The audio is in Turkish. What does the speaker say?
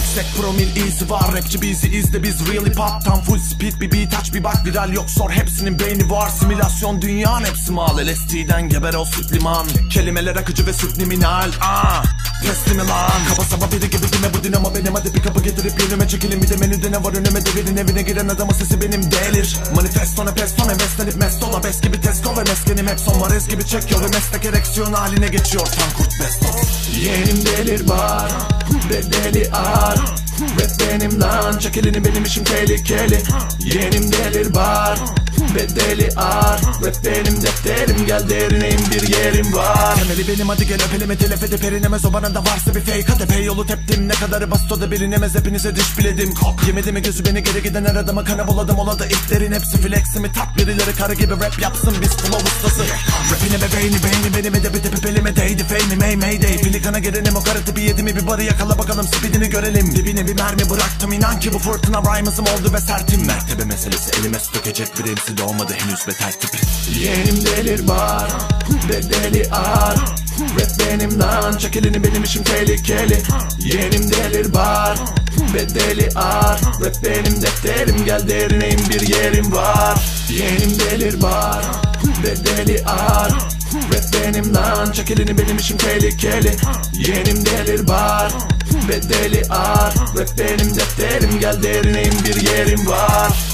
yüksek promil izi var. Rapçi bizi izle, biz really pop. Tam full speed bir beat aç bir bak, viral yok sor. Hepsinin beyni var, simülasyon dünyanın hepsi mal. LSD'den geber ol süt liman. Kelimeler akıcı ve subliminal. Teslimi lan. Kaba saba biri gibi dime bu dinamo benim. Hadi bir kapı getirip yerime çekelim. Bir de menüde ne var önüme devirin. Evine giren adamın sesi benim delir. Manifestone pestone beslenip mestola. Bes gibi tesko ve meskenim hep son varez gibi çekiyor. Ve meslek ereksiyon haline geçiyor. Tankurt besto. Yeğenim delir bar ve deli ar. Rap benim lan, çek elini benim işim tehlikeli. Yeğenim delir bar ve deli ar. Rap benim defterim, gel derineyim bir yerim var. Temeli benim, hadi gel öpelime telef edip erinemez. O bana da varsa bir fake hadi pey yolu teptim. Ne kadarı bastoda bilinemez, hepinize diş biledim. Yemedi mi gözü beni, geri giden her adama kana buladım. Ola da itlerin hepsi fleximi tak, birileri karı gibi rap yapsın, biz flow ustası. Rapine bebeğini benim edebi tepip elime değdi. Fame'i mayday filikana gelenim, o karı tipi yedi mi bir barı yakala bakalım speedini görelim. Dibine bir mermi bıraktım, inan ki bu fırtına rhyme'ızım oldu ve sertim. Mertebe meselesi, elime su dökecek bir emsi de olmadı henüz ve tertip. Yeğenim delir bar ve deli ar. Rap benim lan, çek elini benim işim tehlikeli. Yeğenim delir bar ve deli ar. Rap benim defterim, gel derineyim bir yerim var. Yeğenim delir bar ve deli ar. Rap benim lan, çek elini benim işim tehlikeli. Yeğenim delir bar ve deli ar. Rap benim defterim, gel derineyim bir yerim var.